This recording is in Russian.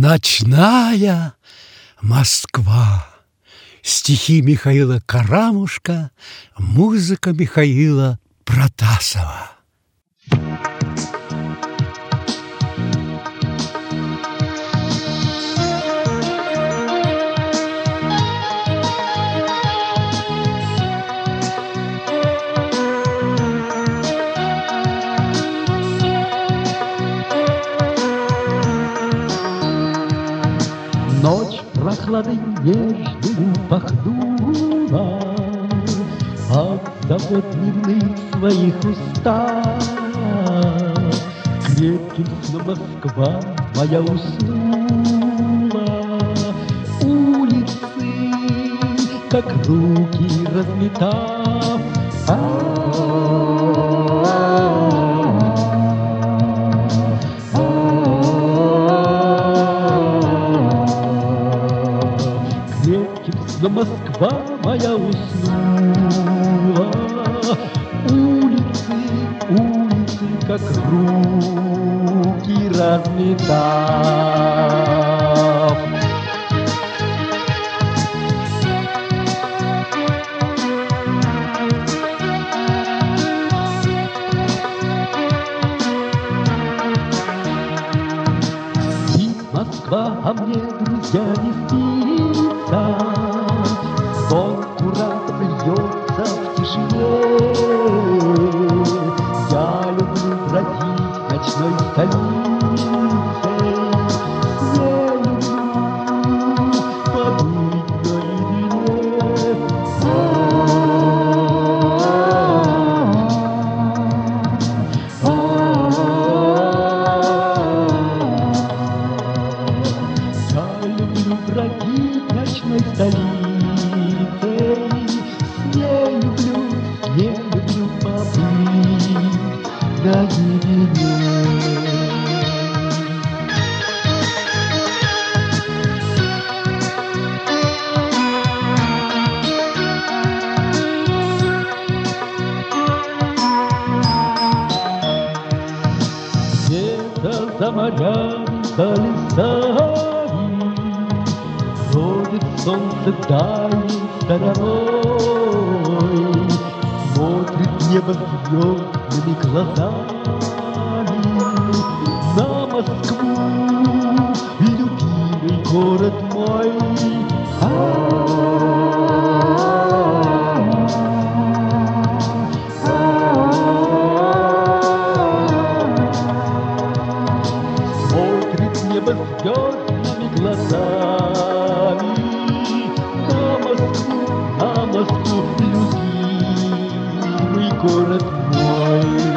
Ночная Москва. Стихи Михаила Карамушка, музыка Михаила Протасова. Ночь прохладой нежную пахнула, отдав дневных своих устах. Крепким сном Москва моя уснула. Улицы, как руки разметав, но Москва моя уснула. Улицы, улицы, как руки разметав. Спит Москва, а мне, друзья, не спится. Сон куратов льется в тишине. Я люблю бродить ночной столицей. Не люблю побыть наедине. Я люблю бродить ночной столицей. Не люблю побыть наедине. Где-то за морями, за лесами ходит солнце дальней стороной. Смотрит небо звездными глазами на Москву, любимый город мой. Смотрит небо звездными глазами на Москву, любимый город мой.